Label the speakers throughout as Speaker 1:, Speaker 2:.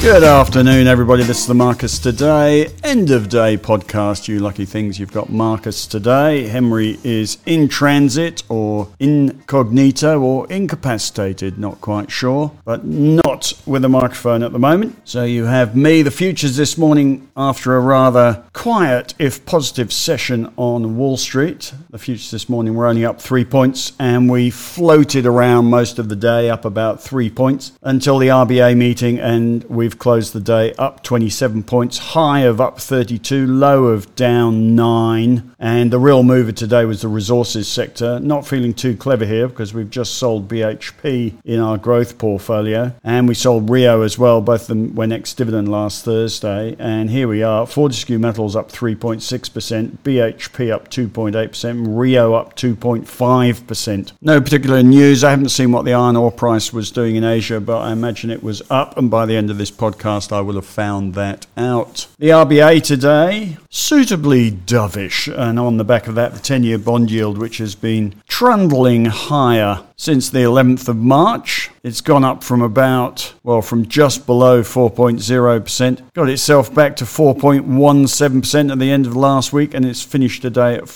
Speaker 1: Good afternoon, everybody. This is the Marcus Today end of day podcast. You lucky things, you've got Marcus Today. Henry is in transit or incognito or incapacitated, not quite sure, but not with a microphone at the moment. So you have me. The futures this morning, after a rather quiet, if positive, session on Wall Street. The futures this morning were only up 3 points, and we floated around most of the day, up about 3 points, until the RBA meeting, and we've closed the day up 27 points, high of up 32, low of down 9. And the real mover today was the resources sector. Not feeling too clever here because we've just sold BHP in our growth portfolio, and we sold Rio as well. Both of them went ex-dividend last Thursday, and here we are. Fortescue Metals up 3.6%, BHP up 2.8%, Rio up 2.5%. No particular news. I haven't seen what the iron ore price was doing in Asia, but I imagine it was up, and by the end of this podcast I will have found that out. The RBA today, suitably dovish, and on the back of that, the 10-year bond yield, which has been trundling higher since the 11th of March. It's gone up from from just below 4.0%, got itself back to 4.17% at the end of last week, and it's finished today at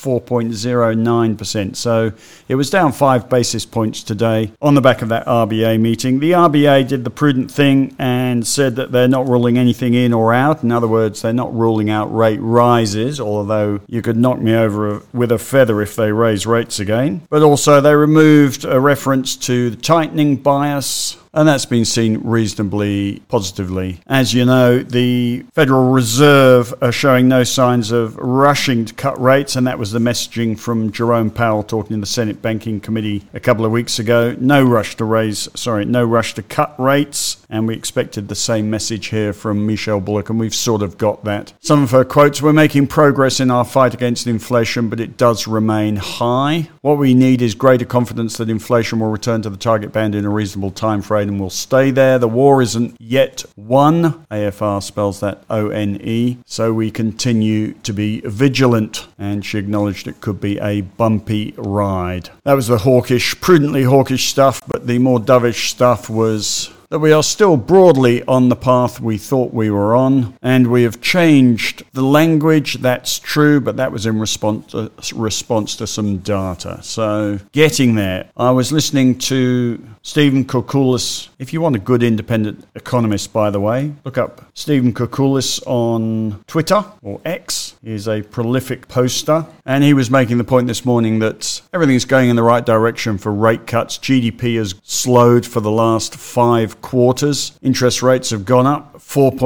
Speaker 1: 4.09%. So it was down 5 basis points today on the back of that RBA meeting. The RBA did the prudent thing and said that they're not ruling anything in or out. In other words, they're not ruling out rate rises, although you could knock me over with a feather if they raise rates again. But also they removed a reference to the tightening bias, and that's been seen reasonably positively. As you know, the Federal Reserve are showing no signs of rushing to cut rates, and that was the messaging from Jerome Powell talking in the Senate Banking Committee a couple of weeks ago. No rush to cut rates, and we expected the same message here from Michelle Bullock, and we've sort of got that. Some of her quotes: "We're making progress in our fight against inflation, but it does remain high. What we need is greater confidence that inflation will return to the target band in a reasonable time frame and will stay there. The war isn't yet won." AFR spells that O-N-E. "So we continue to be vigilant." And she acknowledged it could be a bumpy ride. That was the prudently hawkish stuff, but the more dovish stuff was that we are still broadly on the path we thought we were on, and we have changed the language. That's true, but that was in response to some data. So getting there. I was listening to Stephen Koukoulas. If you want a good independent economist, by the way, look up Stephen Koukoulas on Twitter or X. He's a prolific poster, and he was making the point this morning that everything's going in the right direction for rate cuts. GDP has slowed for the last 5 quarters. Interest rates have gone up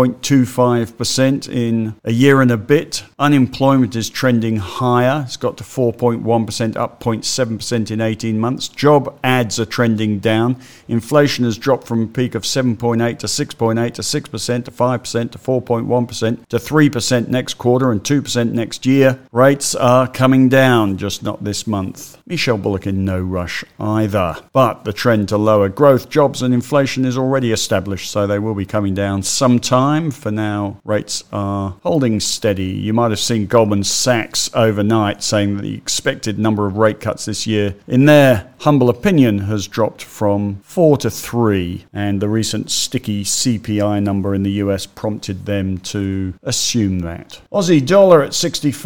Speaker 1: 4.25% in a year and a bit. Unemployment is trending higher. It's got to 4.1%, up 0.7% in 18 months. Job ads are trending down. Inflation has dropped from a peak of 7.8 to 6.8 to 6% to 5% to 4.1% to 3% next quarter and 2% next year. Rates are coming down, just not this month. Michelle Bullock in no rush either. But the trend to lower growth, jobs and inflation is already established, so they will be coming down sometime. For now, rates are holding steady. You might have seen Goldman Sachs overnight saying that the expected number of rate cuts this year, in their humble opinion, has dropped from 4 to 3, and the recent sticky CPI number in the US prompted them to assume that. Aussie dollar at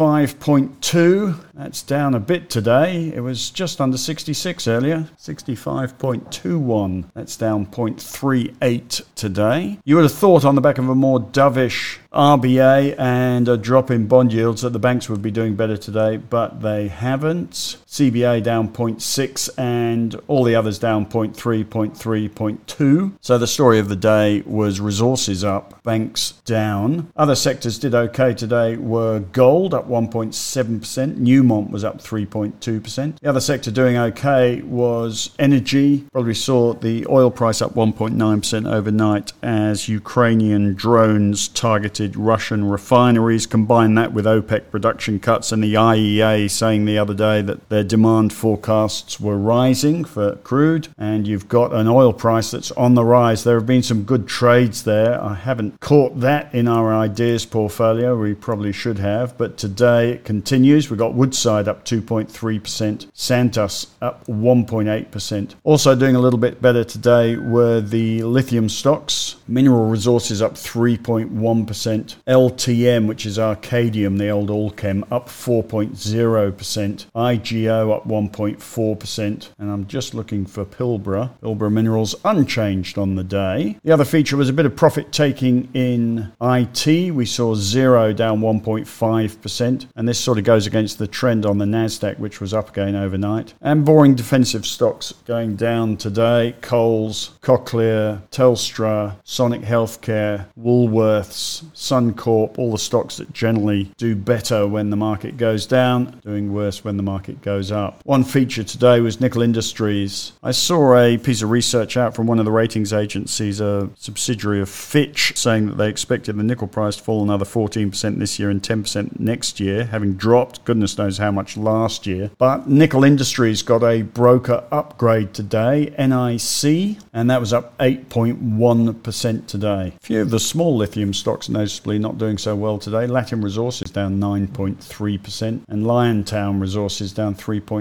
Speaker 1: 65.2. That's down a bit today. It was just under 66 earlier, 65.21. That's down 0.38 today. You would have thought on the back of a more dovish RBA and a drop in bond yields that the banks would be doing better today, but they haven't. CBA down 0.6 and all the others down 0.3, 0.3, 0.2. So the story of the day was resources up, banks down. Other sectors did okay today were gold up 1.7%. Newmont was up 3.2%. The other sector doing okay was energy. Probably saw the oil price up 1.9% overnight as Ukrainian drones targeted Russian refineries. Combine that with OPEC production cuts and the IEA saying the other day that their demand forecasts were rising for crude, and you've got an oil price that's on the rise. There have been some good trades there. I haven't caught that in our ideas portfolio. We probably should have, but today it continues. We've got Woodside up 2.3%, Santos up 1.8%. Also doing a little bit better today were the the lithium stocks. Mineral Resources up 3.1%. LTM, which is Arcadium, the old Allchem, up 4.0%. IGO up 1.4%. And I'm just looking for Pilbara. Pilbara Minerals unchanged on the day. The other feature was a bit of profit taking in IT. We saw Xero down 1.5%. And this sort of goes against the trend on the Nasdaq, which was up again overnight. And boring defensive stocks going down today. Coles, Cochlear, Telstra, Sonic Healthcare, Woolworths, Suncorp, all the stocks that generally do better when the market goes down, doing worse when the market goes up. One feature today was Nickel Industries. I saw a piece of research out from one of the ratings agencies, a subsidiary of Fitch, saying that they expected the nickel price to fall another 14% this year and 10% next year, having dropped goodness knows how much last year. But Nickel Industries got a broker upgrade today, NIC, and that was up 8.1% today. A few of the small lithium stocks noticeably not doing so well today. Latin Resources down 9.3% and Liontown Resources down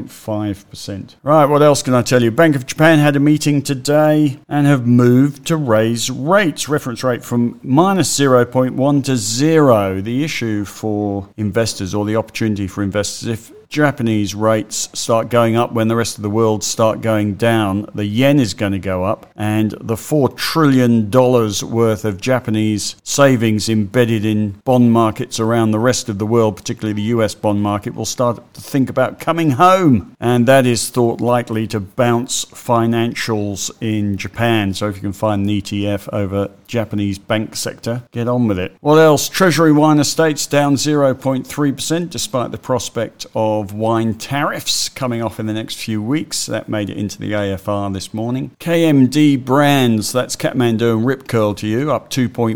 Speaker 1: 3.5%. Right, what else can I tell you? Bank of Japan had a meeting today and have moved to raise rates, reference rate from minus 0.1 to 0. The issue for investors, or the opportunity for investors, if Japanese rates start going up when the rest of the world start going down, the yen is going to go up, and the $4 trillion worth of Japanese savings embedded in bond markets around the rest of the world, particularly the US bond market, will start to think about coming home, and that is thought likely to bounce financials in Japan. So if you can find an ETF over Japanese bank sector, get on with it. What else? Treasury wine estates down 0.3% despite the prospect of wine tariffs coming off in the next few weeks. That made it into the AFR this morning. KMD Brands, that's Kathmandu and Rip Curl to you, up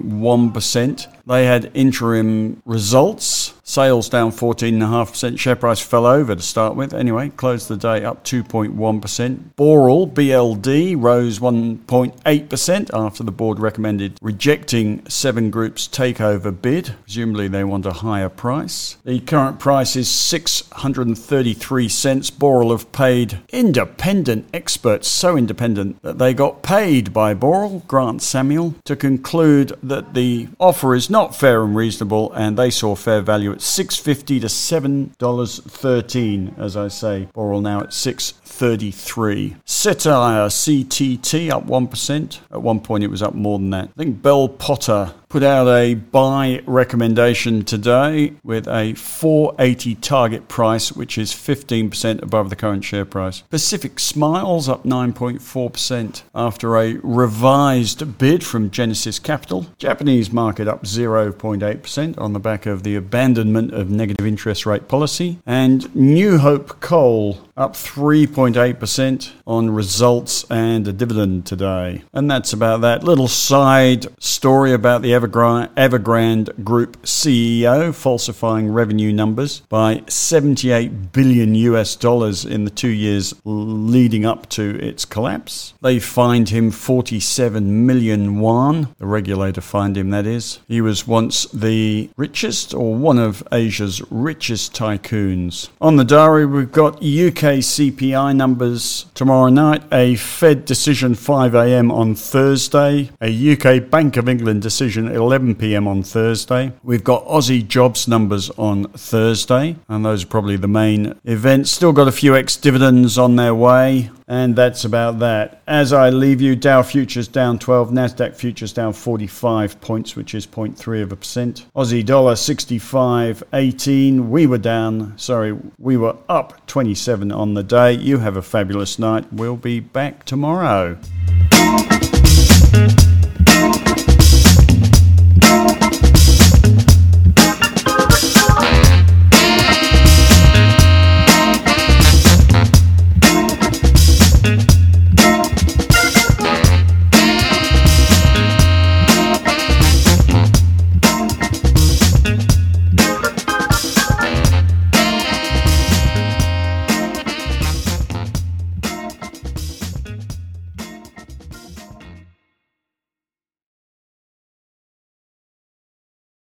Speaker 1: 2.1%. They had interim results. Sales down 14.5%. Share price fell over to start with. Anyway, closed the day up 2.1%. Boral, BLD, rose 1.8% after the board recommended rejecting Seven Group's takeover bid. Presumably they want a higher price. The current price is 633 cents. Boral have paid independent experts, so independent that they got paid by Boral, Grant Samuel, to conclude that the offer is not fair and reasonable, and they saw fair value at $6.50 to $7.13, as I say. Boral now at $6.33. Cettire, CTT, up 1%. At one point it was up more than that. I think Bell Potter put out a buy recommendation today with a $4.80 target price, which is 15% above the current share price. Pacific Smiles up 9.4% after a revised bid from Genesis Capital. Japanese market up 0.8% on the back of the abandonment of negative interest rate policy. And New Hope Coal up 3.8% on results and a dividend today. And that's about that. Little side story about the Evergrande Group CEO falsifying revenue numbers by $78 billion in the 2 years leading up to its collapse. They fined him 47 million won. The regulator fined him, that is. He was once the richest, or one of Asia's richest tycoons. On the diary, we've got UK CPI numbers tomorrow night, a Fed decision 5 a.m. on Thursday, a UK Bank of England decision 11 p.m. on Thursday. We've got Aussie jobs numbers on Thursday, and those are probably the main events. Still got a few ex-dividends on their way, and that's about that. As I leave you, Dow futures down 12, Nasdaq futures down 45 points, which is 0.3%. Aussie dollar 65.18. We were up 27 on the day. You have a fabulous night. We'll be back tomorrow.